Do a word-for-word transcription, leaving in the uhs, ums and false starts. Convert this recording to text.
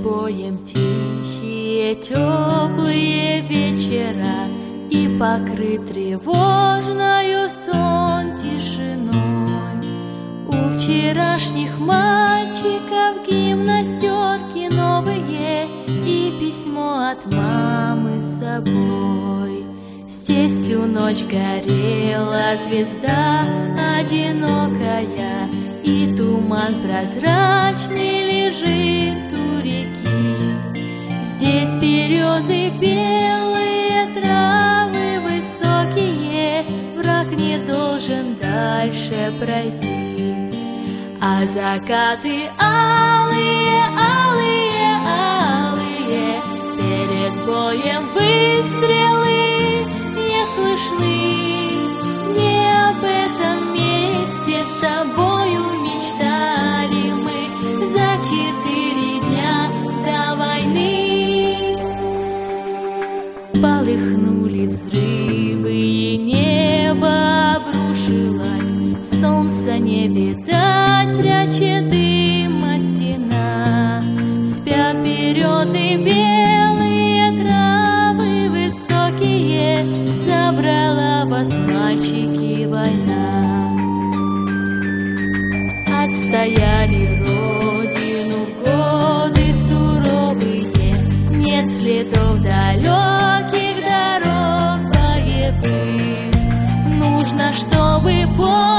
боем тихие, теплые вечера, и покрыт тревожною сон тишиной. У вчерашних мальчиков гимнастерки новые и письмо от мамы с собой. Здесь всю ночь горела звезда одинокая, и туман прозрачный лежит у реки. Здесь березы белые, травы высокие, враг не должен дальше пройти. А закаты алые, алые, алые, перед боем выстрелы не слышны. Не об этом месте с тобою мечтали мы за четыре дня до войны. Полыхнули взрывы, и небо обрушилось, солнца не видать, прячет дыма стена. Спят березы белые, травы высокие, забрала вас, мальчики, война. Отстояли родину в годы суровые, нет следов далеких дорог боевых. Нужно, чтобы